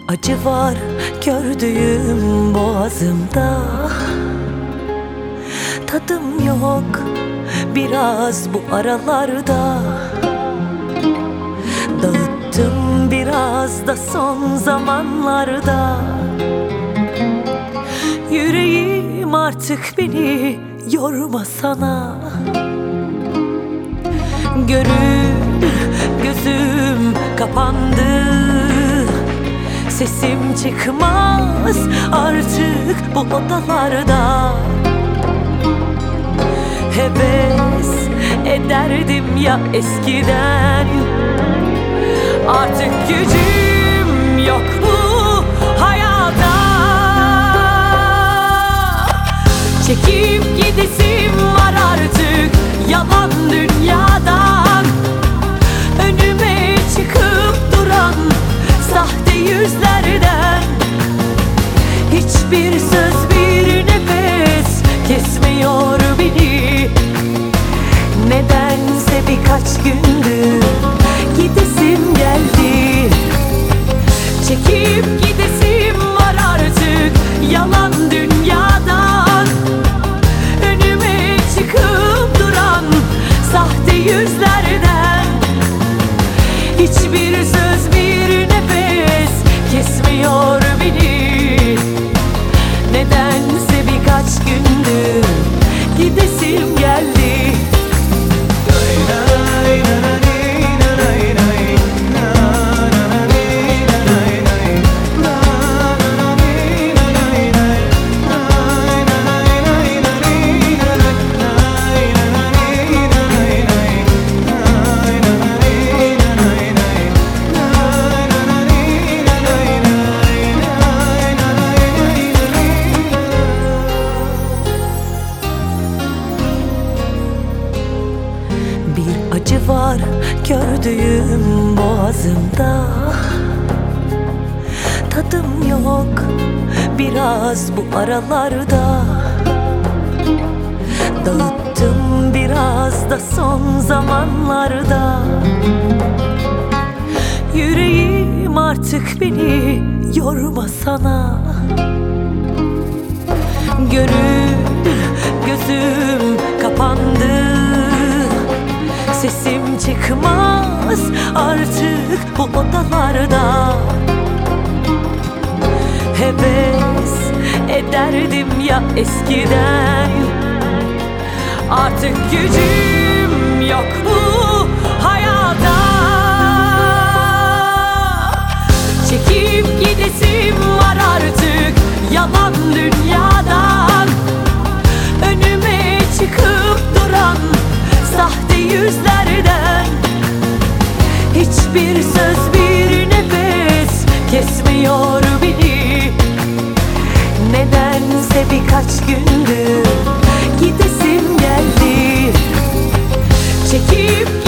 acı var gördüğüm boğazımda. Tadım yok biraz bu aralarda. Dağıttım biraz da son zamanlarda. Yüreğim artık beni yormasana. Gönül gözüm kapandı. Sesim çıkmaz artık bu odalarda. Heves ederdim ya eskiden. Artık gücüm yok bu hayata. Çekip gidesim var artık yalan dünyadan. Önüme çıkıp duran sahte yüzlerden. Hiçbir söz bir nefes kesmiyor beni. Nedense birkaç gündür gidesim geldi. Çekip gidesim var artık yalan dünyadan. Önüme çıkıp duran sahte yüzlerden. Hiçbir söz bir nefes kesmiyor beni. Nedense birkaç gündür gidesim geldi. Bir acı var gördüğüm boğazımda. Tadım yok biraz bu aralarda. Dağıttım biraz da son zamanlarda. Yüreğim artık beni yormasana. Gönül gözüm kapandı. Sesim çıkmaz artık bu odalarda. Heves ederdim ya eskiden. Artık gücüm yok bu hayata. Çekip gidesim var artık yalan dünyadan. Önüme çıkıp duran sahte yüzlerden. Hiçbir söz bir nefes kesmiyor beni. Nedense birkaç gündür gidesim geldi. Çekip